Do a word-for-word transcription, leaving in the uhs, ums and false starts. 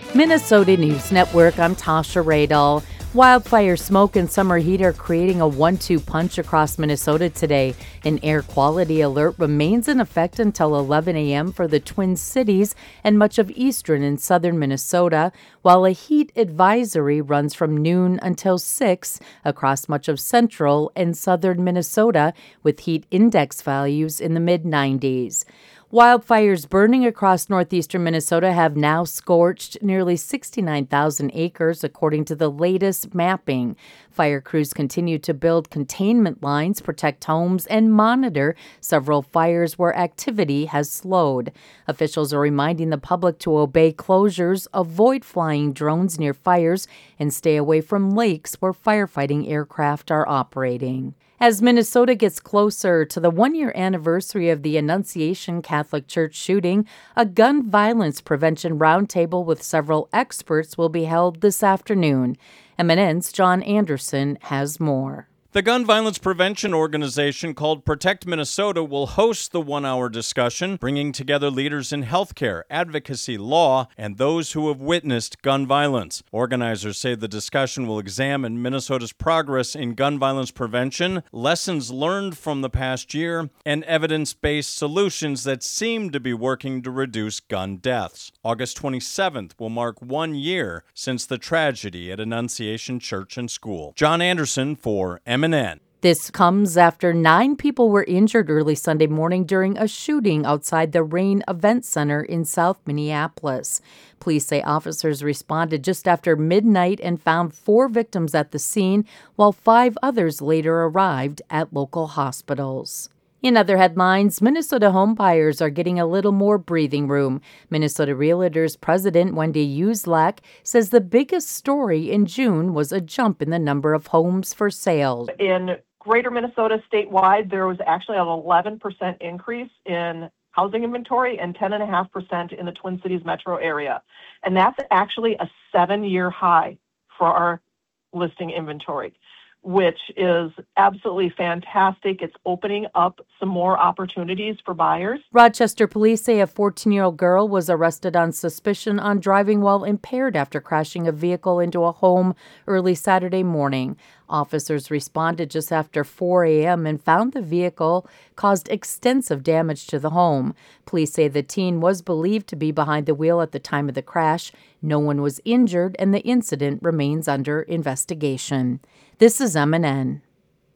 Minnesota News Network, I'm Tasha Radel. Wildfire smoke and summer heat are creating a one two punch across Minnesota today. An air quality alert remains in effect until eleven a.m. for the Twin Cities and much of eastern and southern Minnesota, while a heat advisory runs from noon until six across much of central and southern Minnesota, with heat index values in the mid nineties. Wildfires burning across northeastern Minnesota have now scorched nearly sixty-nine thousand acres, according to the latest mapping. Fire crews continue to build containment lines, protect homes, and monitor several fires where activity has slowed. Officials are reminding the public to obey closures, avoid flying drones near fires, and stay away from lakes where firefighting aircraft are operating. As Minnesota gets closer to the one-year anniversary of the Annunciation Catholic Church shooting, a gun violence prevention roundtable with several experts will be held this afternoon. M N N's John Anderson has more. The gun violence prevention organization called Protect Minnesota will host the one-hour discussion, bringing together leaders in healthcare, advocacy, law, and those who have witnessed gun violence. Organizers say the discussion will examine Minnesota's progress in gun violence prevention, lessons learned from the past year, and evidence-based solutions that seem to be working to reduce gun deaths. August twenty-seventh will mark one year since the tragedy at Annunciation Church and School. John Anderson for M N N. This comes after nine people were injured early Sunday morning during a shooting outside the Rain Event Center in South Minneapolis. Police say officers responded just after midnight and found four victims at the scene, while five others later arrived at local hospitals. In other headlines, Minnesota homebuyers are getting a little more breathing room. Minnesota Realtors President Wendy Uselak says the biggest story in June was a jump in the number of homes for sale. In greater Minnesota statewide, there was actually an eleven percent increase in housing inventory and ten point five percent in the Twin Cities metro area. And that's actually a seven-year high for our listing inventory, which is absolutely fantastic. It's opening up some more opportunities for buyers. Rochester police say a fourteen-year-old girl was arrested on suspicion on driving while impaired after crashing a vehicle into a home early Saturday morning. Officers responded just after four a.m. and found the vehicle caused extensive damage to the home. Police say the teen was believed to be behind the wheel at the time of the crash. No one was injured, and the incident remains under investigation. This is M N N.